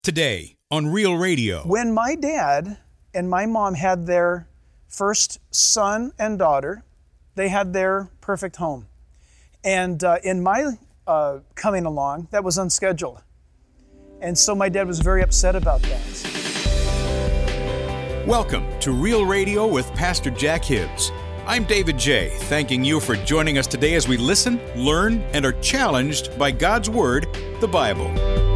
Today on Real Radio. When my dad and my mom had their first son and daughter, they had their perfect home. And in my coming along, that was unscheduled. And so my dad was very upset about that. Welcome to Real Radio with Pastor Jack Hibbs. I'm David J., thanking you for joining us today as we listen, learn, and are challenged by God's Word, the Bible.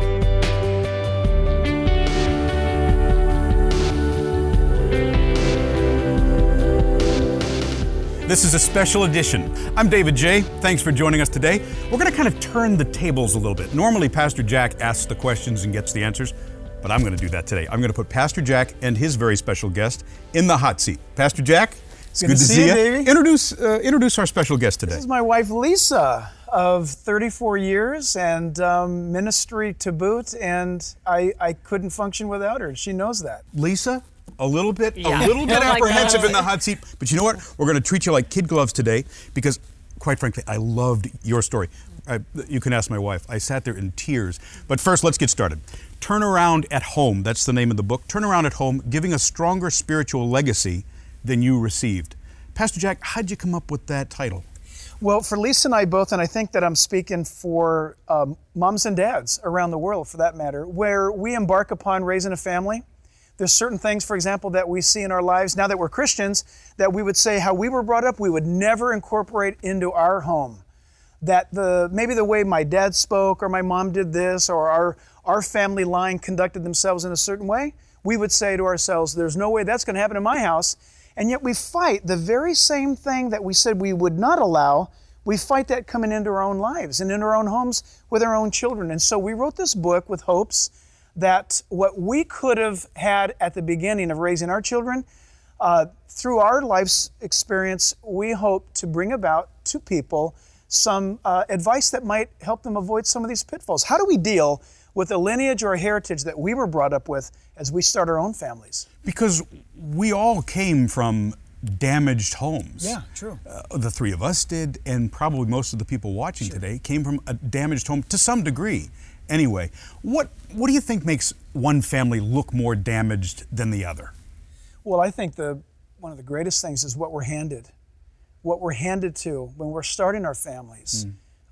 This is a special edition. I'm David J. Thanks for joining us today. We're going to kind of turn the tables a little bit. Normally, Pastor Jack asks the questions and gets the answers, but I'm going to do that today. I'm going to put Pastor Jack and his very special guest in the hot seat. Pastor Jack, it's good to see you, Davey. Introduce our special guest today. This is my wife, Lisa, of 34 years and ministry to boot, and I couldn't function without her. She knows that. Lisa? A little bit apprehensive in the hot seat. But you know what? We're going to treat you like kid gloves today because, quite frankly, I loved your story. You can ask my wife. I sat there in tears. But first, let's get started. Turn Around at Home. That's the name of the book. Turn Around at Home, giving a stronger spiritual legacy than you received. Pastor Jack, how'd you come up with that title? Well, for Lisa and I both, and I think that I'm speaking for moms and dads around the world, for that matter, where we embark upon raising a family. There's certain things, for example, that we see in our lives now that we're Christians that we would say how we were brought up, we would never incorporate into our home. That maybe the way my dad spoke or my mom did this or our family line conducted themselves in a certain way, we would say to ourselves, there's no way that's going to happen in my house. And yet we fight the very same thing that we said we would not allow. We fight that coming into our own lives and into our own homes with our own children. And so we wrote this book with hopes that what we could have had at the beginning of raising our children, through our life's experience, we hope to bring about to people some advice that might help them avoid some of these pitfalls. How do we deal with the lineage or heritage that we were brought up with as we start our own families? Because we all came from damaged homes. Yeah, true. The three of us did, and probably most of the people watching today came from a damaged home to some degree. Anyway, what do you think makes one family look more damaged than the other? Well, I think one of the greatest things is what we're handed. What we're handed to when we're starting our families.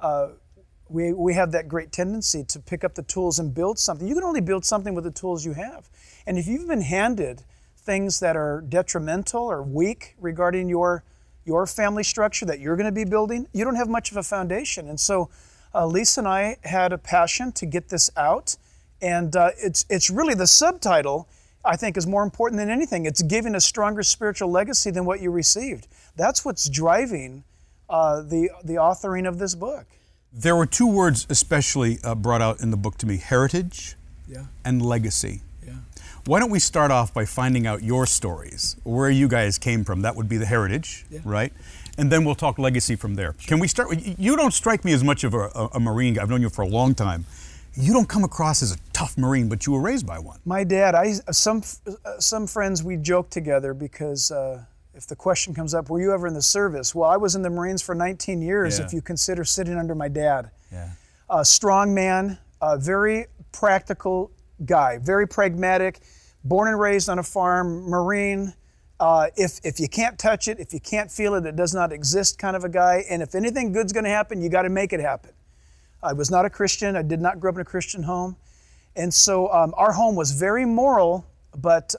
We have that great tendency to pick up the tools and build something. You can only build something with the tools you have. And if you've been handed things that are detrimental or weak regarding your family structure that you're going to be building, you don't have much of a foundation. And so Lisa and I had a passion to get this out, and it's really the subtitle, I think, is more important than anything. It's giving a stronger spiritual legacy than what you received. That's what's driving the authoring of this book. There were two words especially brought out in the book to me, heritage and legacy. Yeah. Why don't we start off by finding out your stories, where you guys came from? That would be the heritage, right? And then we'll talk legacy from there. Can we start with, you don't strike me as much of a Marine guy. I've known you for a long time. You don't come across as a tough Marine, but you were raised by one. My dad, some friends, we joke together because if the question comes up, were you ever in the service? Well, I was in the Marines for 19 years if you consider sitting under my dad. Yeah. A strong man, a very practical guy, very pragmatic, born and raised on a farm, Marine. If you can't touch it, if you can't feel it, it does not exist kind of a guy. And if anything good's going to happen, you got to make it happen. I was not a Christian. I did not grow up in a Christian home. And so our home was very moral, but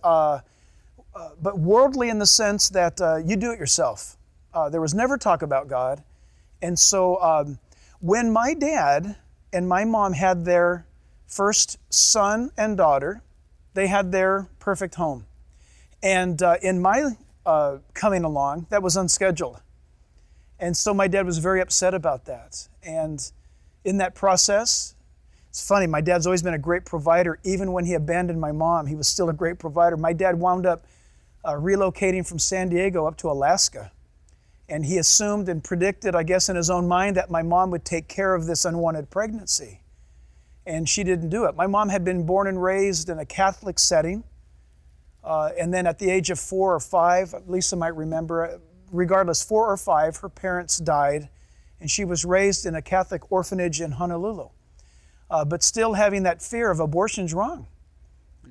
worldly in the sense that you do it yourself. There was never talk about God. And so when my dad and my mom had their first son and daughter, they had their perfect home. And in my coming along, that was unscheduled. And so my dad was very upset about that. And in that process, it's funny, my dad's always been a great provider. Even when he abandoned my mom, he was still a great provider. My dad wound up relocating from San Diego up to Alaska. And he assumed and predicted, I guess in his own mind, that my mom would take care of this unwanted pregnancy. And she didn't do it. My mom had been born and raised in a Catholic setting. And then at the age of 4 or 5, Lisa might remember, regardless, 4 or 5, her parents died, and she was raised in a Catholic orphanage in Honolulu. But still having that fear of abortion's wrong.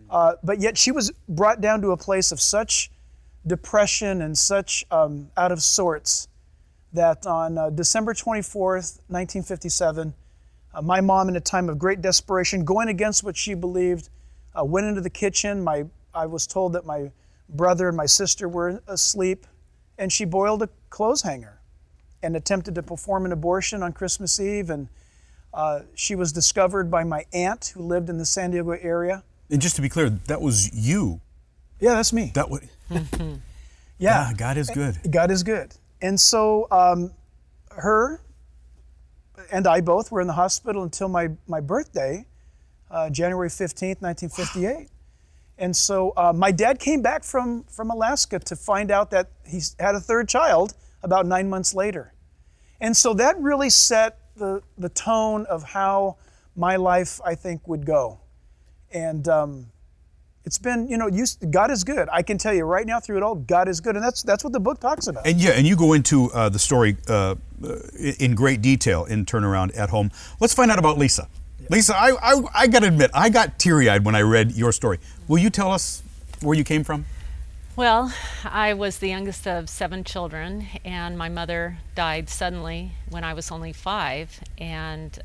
But yet she was brought down to a place of such depression and such out of sorts that on December 24th, 1957, my mom, in a time of great desperation, going against what she believed, went into the kitchen. I was told that my brother and my sister were asleep, and she boiled a clothes hanger and attempted to perform an abortion on Christmas Eve. And she was discovered by my aunt, who lived in the San Diego area. And just to be clear, that was you. Yeah, that's me. That was. Yeah. God is good. God is good. And so her and I both were in the hospital until my birthday, January 15th, 1958. And so my dad came back from Alaska to find out that he had a third child about 9 months later. And so that really set the tone of how my life, I think, would go. And it's been, God is good. I can tell you right now through it all, God is good. And that's what the book talks about. And and you go into the story in great detail in Turnaround at Home. Let's find out about Lisa. Yeah. Lisa, I got to admit, I got teary-eyed when I read your story. Will you tell us where you came from? Well, I was the youngest of 7 children, and my mother died suddenly when I was only 5. And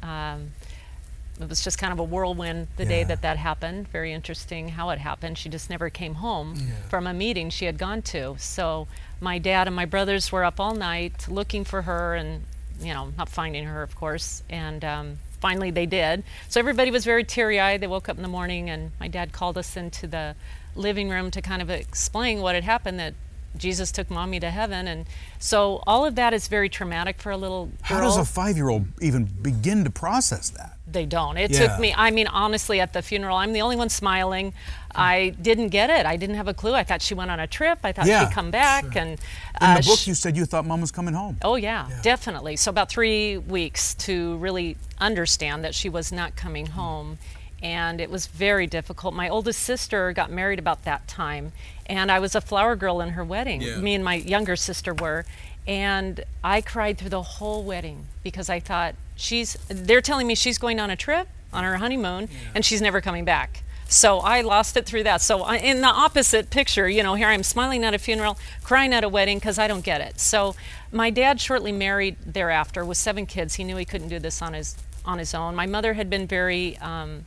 it was just kind of a whirlwind the day that happened. Very interesting how it happened. She just never came home from a meeting she had gone to. So my dad and my brothers were up all night looking for her and, not finding her, of course. And finally they did. So everybody was very teary-eyed. They woke up in the morning, and my dad called us into the living room to kind of explain what had happened, that Jesus took mommy to heaven. And so all of that is very traumatic for a little girl. How does a 5-year-old even begin to process that? They don't. It took me, honestly, at the funeral, I'm the only one smiling. I didn't get it. I didn't have a clue. I thought she went on a trip. I thought she'd come back. Sure. And in the book, you said you thought Mom was coming home. Oh, yeah, definitely. So about 3 weeks to really understand that she was not coming home. And it was very difficult. My oldest sister got married about that time, and I was a flower girl in her wedding. Me and my younger sister were. And I cried through the whole wedding because I thought, they're telling me she's going on a trip, on her honeymoon, and she's never coming back. So I lost it through that. So in the opposite picture, here I'm smiling at a funeral, crying at a wedding because I don't get it. So my dad shortly married thereafter with 7 kids. He knew he couldn't do this on his own. My mother had been very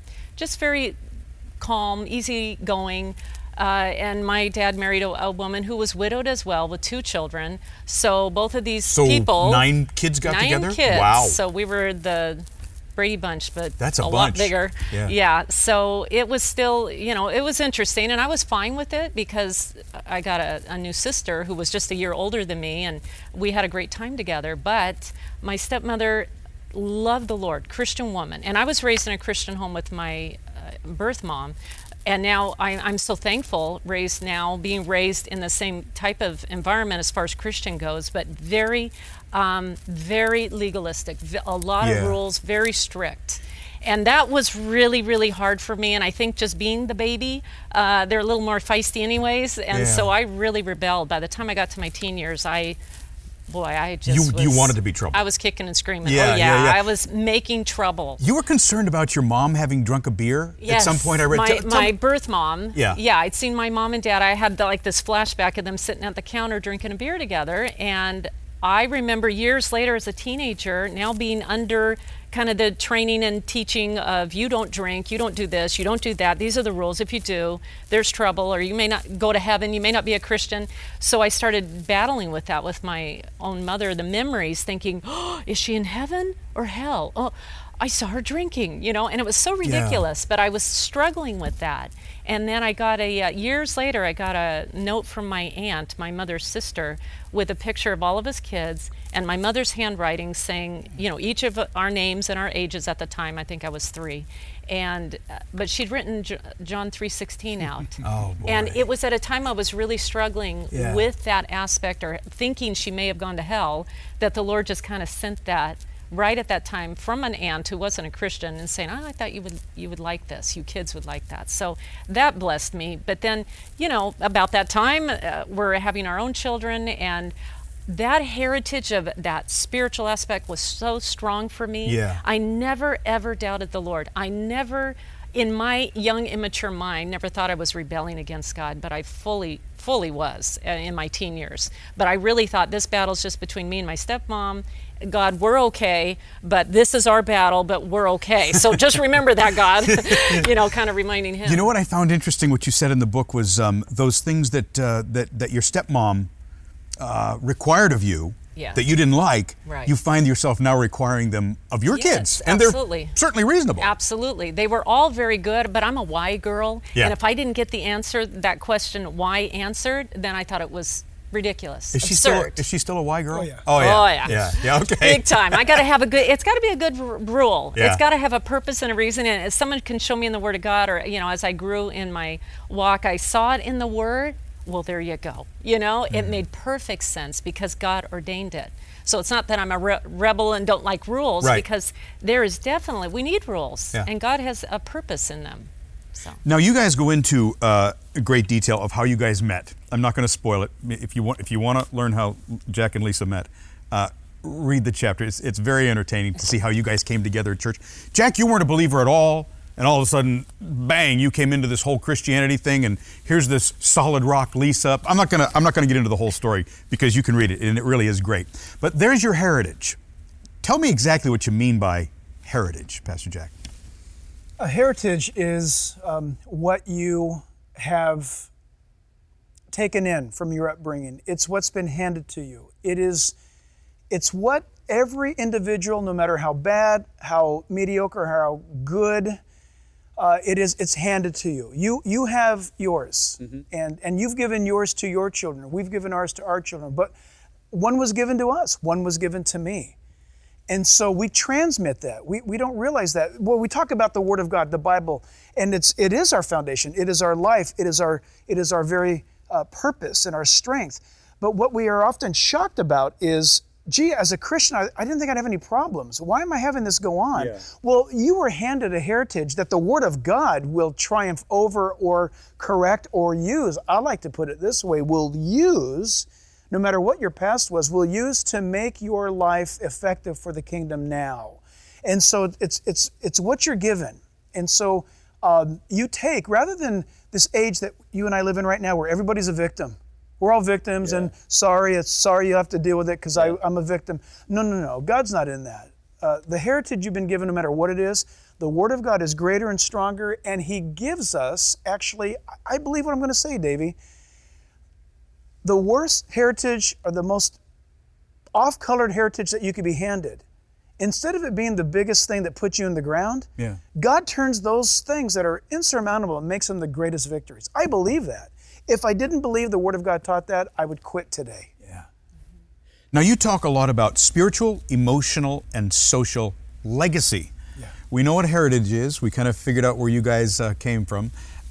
calm, easygoing. And my dad married a woman who was widowed as well with 2 children. So both of these people... 9 kids got together? 9 kids. Wow. So we were the Brady Bunch, but that's a lot bigger. Yeah. So it was still, it was interesting. And I was fine with it because I got a new sister who was just a year older than me. And we had a great time together. But my stepmother loved the Lord, Christian woman. And I was raised in a Christian home with my birth mom. And now I'm so thankful, being raised in the same type of environment as far as Christian goes, but very, very legalistic, a lot of rules, very strict. And that was really, really hard for me. And I think just being the baby, they're a little more feisty anyways. And so I really rebelled. By the time I got to my teen years, you wanted to be trouble. I was kicking and screaming. I was making trouble. You were concerned about your mom having drunk a beer at some point. I read my birth mom. Yeah, I'd seen my mom and dad. I had this flashback of them sitting at the counter drinking a beer together, and I remember years later as a teenager, now being under kind of the training and teaching of you don't drink, you don't do this, you don't do that. These are the rules. If you do, there's trouble, or you may not go to heaven, you may not be a Christian. So I started battling with that with my own mother, the memories, thinking, is she in heaven or hell? Oh, I saw her drinking, and it was so ridiculous, but I was struggling with that. And then I got years later, I got a note from my aunt, my mother's sister, with a picture of all of us kids and my mother's handwriting saying, each of our names and our ages at the time. I think I was 3. But she'd written John 3:16 out. Oh, boy. And it was at a time I was really struggling with that aspect, or thinking she may have gone to hell, that the Lord just kind of sent that right at that time from an aunt who wasn't a Christian and saying, I thought you would like this, you kids would like that. So that blessed me. But then, about that time, we're having our own children, and that heritage of that spiritual aspect was so strong for me. Yeah. I never, ever doubted the Lord. I never in my young, immature mind, never thought I was rebelling against God, but I fully was in my teen years. But I really thought this battle's just between me and my stepmom. God, we're okay, but this is our battle, but we're okay. So just remember that, God, kind of reminding him. You know what I found interesting, what you said in the book was those things that your stepmom required of you, Yeah. that you didn't like, Right. you find yourself now requiring them of your Yes, kids. And absolutely. they're certainly reasonable. Absolutely. They were all very good, but I'm a why girl. Yeah. And if I didn't get the answer, that question, why answered, then I thought it was ridiculous. Is she still a Y girl? Oh, yeah. Oh, yeah. Oh, yeah. Yeah, okay. Big time. It's got to be a good rule. Yeah. It's got to have a purpose and a reason. And if someone can show me in the Word of God, or, as I grew in my walk, I saw it in the Word, well, there you go. It made perfect sense because God ordained it. So it's not that I'm a rebel and don't like rules, Right. because we need rules, Yeah. and God has a purpose in them. So. Now you guys go into great detail of how you guys met. I'm not going to spoil it. If you want to learn how Jack and Lisa met, read the chapter. It's very entertaining to see how you guys came together at church. Jack, you weren't a believer at all, and all of a sudden, bang, you came into this whole Christianity thing, and here's this solid rock Lisa. I'm not gonna get into the whole story because you can read it, and it really is great. But there's your heritage. Tell me exactly what you mean by heritage, Pastor Jack. A heritage is what you have taken in from your upbringing. It's what's been handed to you. It's what every individual, no matter how bad, how mediocre, how good, it's handed to you. You have yours, and you've given yours to your children. We've given ours to our children. But one was given to us. One was given to me. And so we transmit that. We don't realize that. Well, we talk about the Word of God, the Bible, and it is our foundation. It is our life. It is our very purpose and our strength. But what we are often shocked about is, gee, as a Christian, I didn't think I'd have any problems. Why am I having this go on? Yeah. Well, you were handed a heritage that the Word of God will triumph over or correct or use. I like to put it this way, will use, no matter what your past was, will use to make your life effective for the kingdom now. And so it's what you're given. And so you take, rather than this age that you and I live in right now where everybody's a victim. We're all victims, and sorry you have to deal with it because I'm a victim. No. God's not in that. The heritage you've been given, no matter what it is, the Word of God is greater and stronger, and He gives us, actually, I believe what I'm going to say, Davey, the worst heritage or the most off-colored heritage that you could be handed, instead of it being the biggest thing that puts you in the ground, God turns those things that are insurmountable and makes them the greatest victories. I believe that. If I didn't believe the Word of God taught that, I would quit today. Yeah. Now you talk a lot about spiritual, emotional, and social legacy. Yeah. We know what heritage is. We kind of figured out where you guys came from.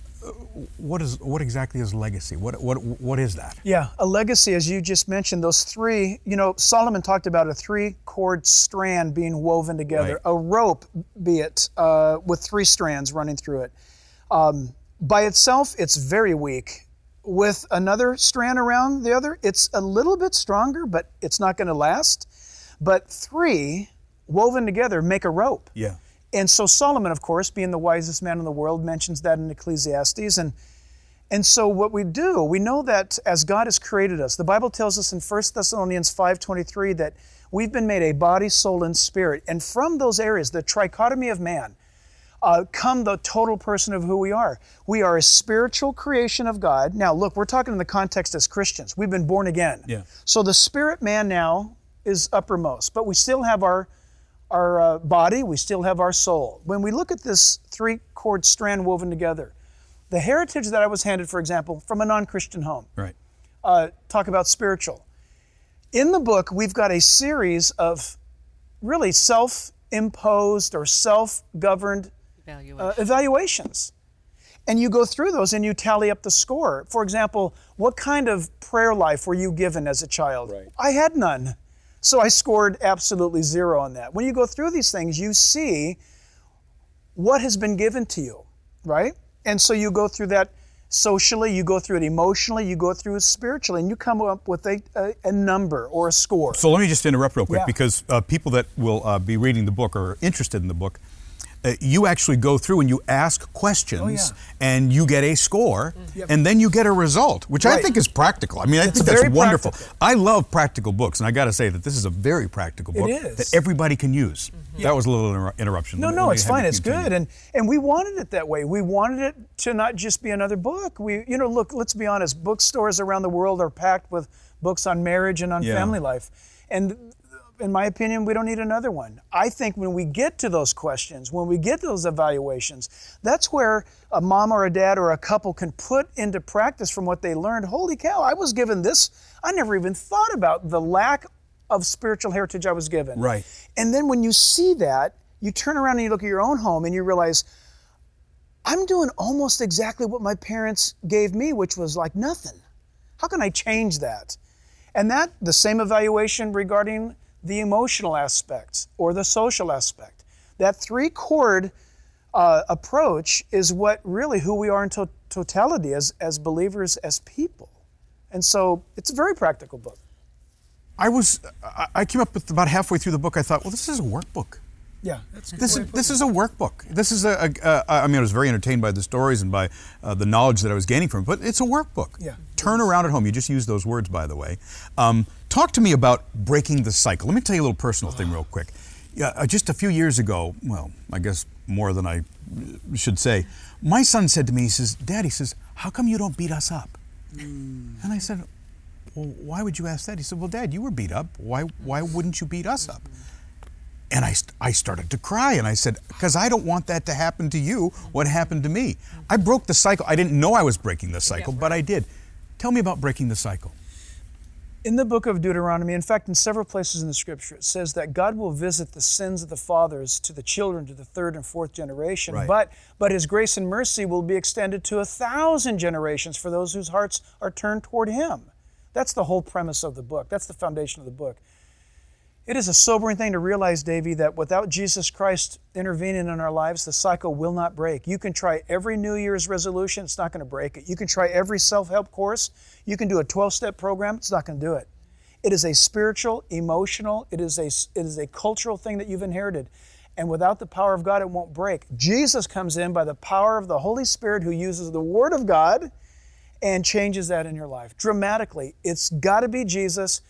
What exactly is legacy? What is that? Yeah, a legacy, as you just mentioned, those three, Solomon talked about a 3-cord strand being woven together, Right. a rope, be it, with 3 strands running through it. By itself, it's very weak. With another strand around the other, it's a little bit stronger, but it's not going to last. But 3 woven together make a rope. Yeah. And so Solomon, of course, being the wisest man in the world, mentions that in Ecclesiastes. And so what we do, we know that as God has created us, the Bible tells us in 1 Thessalonians 5:23 that we've been made a body, soul, and spirit. And from those areas, the trichotomy of man, come the total person of who we are. We are a spiritual creation of God. Now, look, we're talking in the context as Christians. We've been born again. Yeah. So the spirit man now is uppermost, but we still have our body, we still have our soul. When we look at this 3-cord strand woven together, the heritage that I was handed, for example, from a non-Christian home, Right. talk about spiritual. In the book, we've got a series of really self-imposed or self-governed evaluations. And you go through those and you tally up the score. For example, what kind of prayer life were you given as a child? Right. I had none. So I scored absolutely 0 on that. When you go through these things, you see what has been given to you, right? And so you go through that socially, you go through it emotionally, you go through it spiritually, and you come up with a number or a score. So let me just interrupt real quick Yeah. because people that will be reading the book or are interested in the book, you actually go through and you ask questions, and you get a score, Yep. and then you get a result, which I Right. think is practical. I mean, I It's think that's very wonderful. practical. I love practical books, and I got to say that this is a very practical book is. that everybody can use. That was a little interruption. No, Let no, me it's have you fine. It's continue. good, and we wanted it that way. We wanted it to not just be another book. Look, let's be honest. Bookstores around the world are packed with books on marriage and on Yeah. family life, and in my opinion, we don't need another one. I think when we get to those questions, when we get to those evaluations, that's where a mom or a dad or a couple can put into practice from what they learned. Holy cow! I was given this. I never even thought about the lack of spiritual heritage I was given. Right. And then when you see that, you turn around and you look at your own home and you realize, I'm doing almost exactly what my parents gave me, which was like nothing. How can I change that? And that, the same evaluation regarding the emotional aspect or the social aspect. That three-chord approach is what really who we are in totality as believers, as people. And so it's a very practical book. I came up with about halfway through the book, I thought, well, this is a workbook. Yeah, that's This is a workbook. This is I mean, I was very entertained by the stories and by the knowledge that I was gaining from it, but it's a workbook. Yeah. Turn around at home. You just used those words, by the way. Talk to me about breaking the cycle. Let me tell you a little personal thing real quick. Just a few years ago, well, I guess more than I should say, my son said to me, he says, Dad, he says, how come you don't beat us up? And I said, well, why would you ask that? He said, well, Dad, you were beat up. Why wouldn't you beat us up? And I started to cry, and I said, because I don't want that to happen to you, what happened to me. I broke the cycle. I didn't know I was breaking the cycle, but I did. Tell me about breaking the cycle. In the book of Deuteronomy, in fact, in several places in the scripture, it says that God will visit the sins of the fathers to the children, to the third and fourth generation. Right. But His grace and mercy will be extended to 1,000 generations for those whose hearts are turned toward Him. That's the whole premise of the book. That's the foundation of the book. It is a sobering thing to realize, Davey, that without Jesus Christ intervening in our lives, the cycle will not break. You can try every New Year's resolution, it's not going to break it. You can try every self-help course, you can do a 12-step program, it's not going to do it. It is a spiritual, emotional, it is a cultural thing that you've inherited. And without the power of God, it won't break. Jesus comes in by the power of the Holy Spirit, who uses the Word of God and changes that in your life dramatically. It's got to be Jesus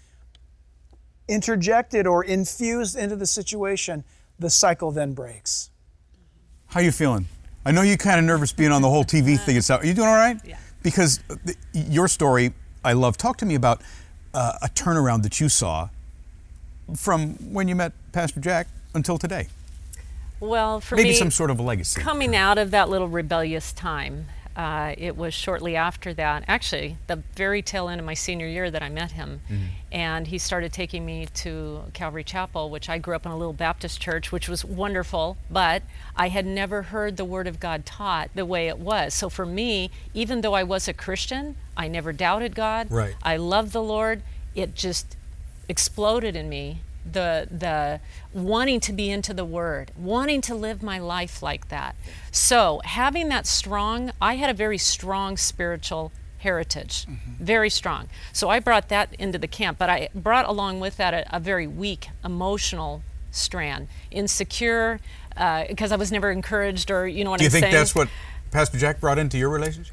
interjected or infused into the situation. The cycle then breaks. How you feeling? I know you're kind of nervous being on the whole TV thing. Are you doing all right? Yeah. Because your story, I love. Talk to me about a turnaround that you saw from when you met Pastor Jack until today. Well, for Maybe me, some sort of a legacy. coming out of that little rebellious time, it was shortly after that, actually, the very tail end of my senior year that I met him. And he started taking me to Calvary Chapel, which I grew up in a little Baptist church, which was wonderful, but I had never heard the Word of God taught the way it was. So for me, even though I was a Christian, I never doubted God. Right. I loved the Lord. It just exploded in me, the wanting to be into the Word, wanting to live my life like that. So having that strong, I had a very strong spiritual heritage, very strong. So I brought that into the camp, but I brought along with that a very weak emotional strand, insecure, because I was never encouraged, or you know what Do you I'm think saying? that's what Pastor Jack brought into your relationship?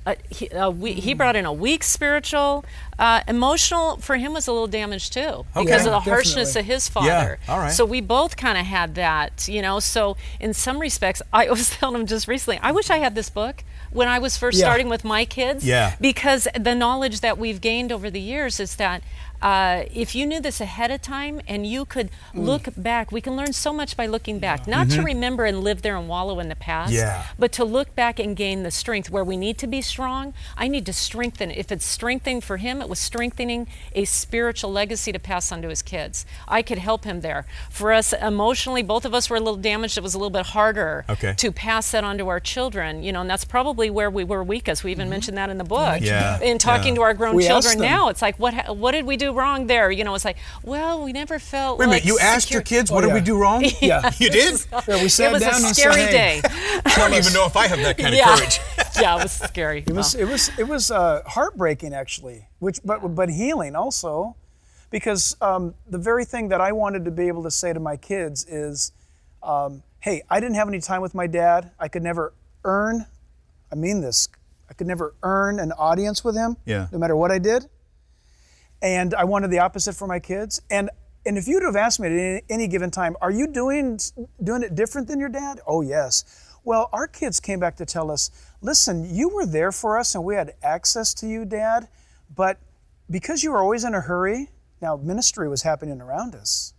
He brought in a weak spiritual, emotional. For him was a little damaged too, Okay. because of the Yeah, harshness definitely. of his father. all right. So we both kind of had that, you know. So in some respects, I was telling him just recently, I wish I had this book when I was first Yeah. starting with my kids. Yeah. Because the knowledge that we've gained over the years is that if you knew this ahead of time and you could look back, we can learn so much by looking back. Not to remember and live there and wallow in the past, Yeah. but to look back and gain the strength. Where we need to be strong, I need to strengthen. If it's strengthening for him, it was strengthening a spiritual legacy to pass on to his kids. I could help him there. For us emotionally, both of us were a little damaged. It was a little bit harder Okay. to pass that on to our children, you know, and that's probably where we were weakest. We even mentioned that in the book. Yeah. In talking to our grown We asked children them. now, it's like, what did we do wrong there? You know, it's like, well, we never felt Wait a like minute, you asked your kids, what did we yeah. do wrong? Yeah. You did? Yeah, we sat It was down a and scary said, hey, day. I don't even know if I have that kind of Yeah. courage. Yeah, it was scary. It was heartbreaking actually, but healing also, because the very thing that I wanted to be able to say to my kids is, hey, hey, I didn't have any time with my dad. I could never earn, I mean this, I could never earn an audience with him, Yeah. no matter what I did. And I wanted the opposite for my kids. And if you'd have asked me at any given time, are you doing it different than your dad? Oh, yes. Well, our kids came back to tell us, listen, you were there for us and we had access to you, Dad, but because you were always in a hurry, now ministry was happening around us.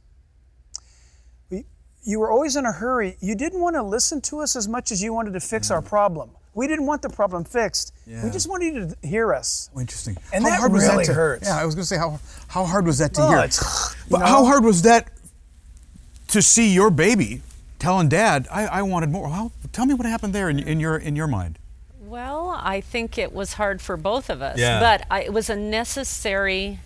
You were always in a hurry. You didn't want to listen to us as much as you wanted to fix our problem. We didn't want the problem fixed. Yeah. We just wanted you to hear us. Oh, interesting. And how that hard was really that to, hurts. Yeah, I was going to say, how hard was that to Oh, hear? it's, But how hard was that to see your baby telling Dad, I wanted more? Tell me what happened there in your mind. Well, I think it was hard for both of us, Yeah. but it was a necessary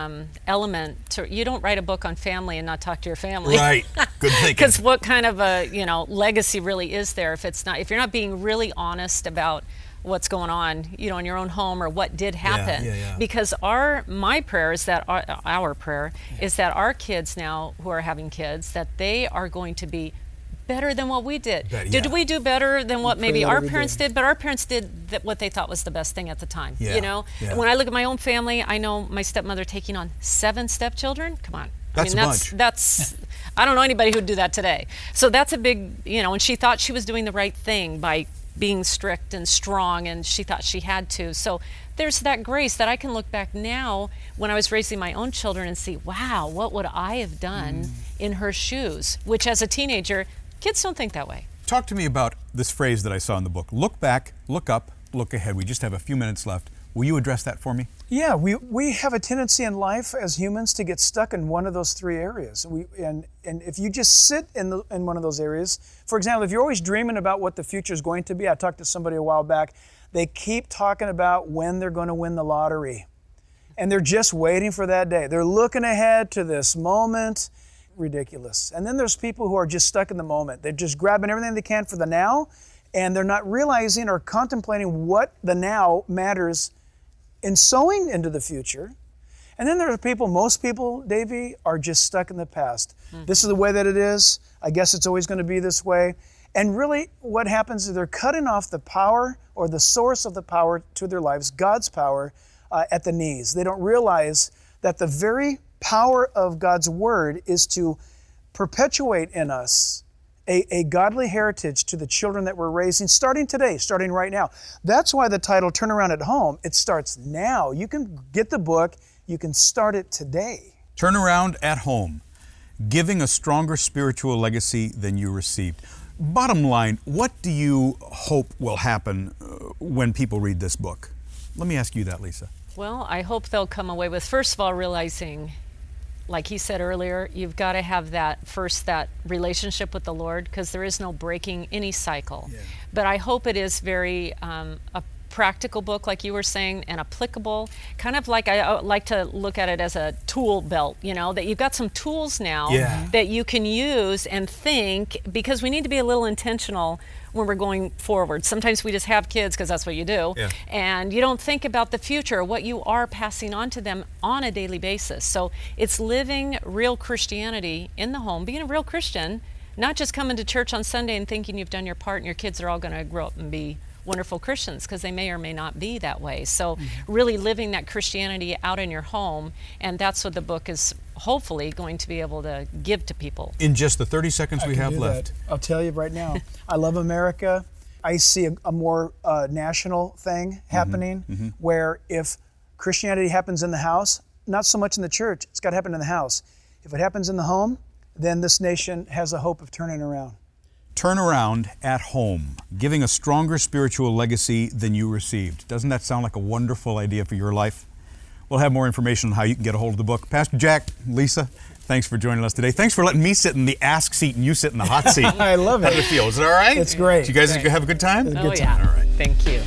element to. You don't write a book on family and not talk to your family, Right. Good thinking. Because what kind of a legacy really is there if you're not being really honest about what's going on, in your own home or what did happen? Yeah. Because my prayer is that our prayer is that our kids now who are having kids, that they are going to be better than what we did. Did we do better than what maybe our parents did? But our parents did what they thought was the best thing at the time. Yeah. And when I look at my own family, I know my stepmother taking on 7 stepchildren. Come on. That's a bunch. That's I don't know anybody who'd do that today. So that's a big, and she thought she was doing the right thing by being strict and strong, and she thought she had to. So there's that grace that I can look back now when I was raising my own children and see, wow, what would I have done in her shoes? Which as a teenager, kids don't think that way. Talk to me about this phrase that I saw in the book. Look back, look up, look ahead. We just have a few minutes left. Will you address that for me? Yeah, we have a tendency in life as humans to get stuck in one of those 3 areas. And if you just sit in one of those areas, for example, if you're always dreaming about what the future is going to be, I talked to somebody a while back, they keep talking about when they're going to win the lottery. And they're just waiting for that day. They're looking ahead to this moment. Ridiculous. And then there's people who are just stuck in the moment. They're just grabbing everything they can for the now, and they're not realizing or contemplating what the now matters in sowing into the future. And then there are most people, Davey, are just stuck in the past. This is the way that it is. I guess it's always going to be this way. And really what happens is they're cutting off the power or the source of the power to their lives, God's power, at the knees. They don't realize that the very power of God's Word is to perpetuate in us a godly heritage to the children that we're raising, starting today, starting right now. That's why the title, Turn Around at Home, it starts now. You can get the book, you can start it today. Turn Around at Home, giving a stronger spiritual legacy than you received. Bottom line, what do you hope will happen when people read this book? Let me ask you that, Lisa. Well, I hope they'll come away with, first of all, realizing, like he said earlier, you've got to have that relationship with the Lord, because there is no breaking any cycle. Yeah. But I hope it is very a practical book, like you were saying, and applicable. Kind of like I like to look at it as a tool belt, that you've got some tools now that you can use and think, because we need to be a little intentional when we're going forward. Sometimes we just have kids because that's what you do, and you don't think about the future, what you are passing on to them on a daily basis. So it's living real Christianity in the home, being a real Christian, not just coming to church on Sunday and thinking you've done your part and your kids are all going to grow up and be wonderful Christians, because they may or may not be that way. So really living that Christianity out in your home, and that's what the book is hopefully going to be able to give to people. In just the 30 seconds we have left. I'll tell you right now, I love America. I see a more national thing happening where if Christianity happens in the house, not so much in the church, it's got to happen in the house. If it happens in the home, then this nation has a hope of turning around. Turn Around at Home, giving a stronger spiritual legacy than you received. Doesn't that sound like a wonderful idea for your life? We'll have more information on how you can get a hold of the book. Pastor Jack, Lisa, thanks for joining us today. Thanks for letting me sit in the ask seat and you sit in the hot seat. I love it. How did it feel? Is it all right? It's great. Did you guys have a good time? It's a Oh, good time. yeah. All right. Thank you.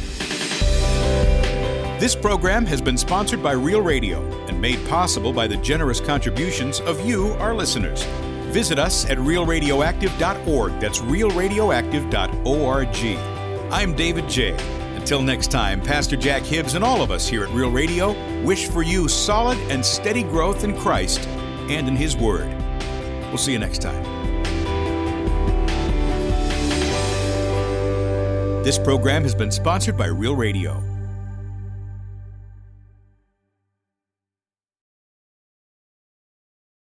This program has been sponsored by Real Radio and made possible by the generous contributions of you, our listeners. Visit us at realradioactive.org. That's realradioactive.org. I'm David J. Until next time, Pastor Jack Hibbs and all of us here at Real Radio wish for you solid and steady growth in Christ and in His Word. We'll see you next time. This program has been sponsored by Real Radio.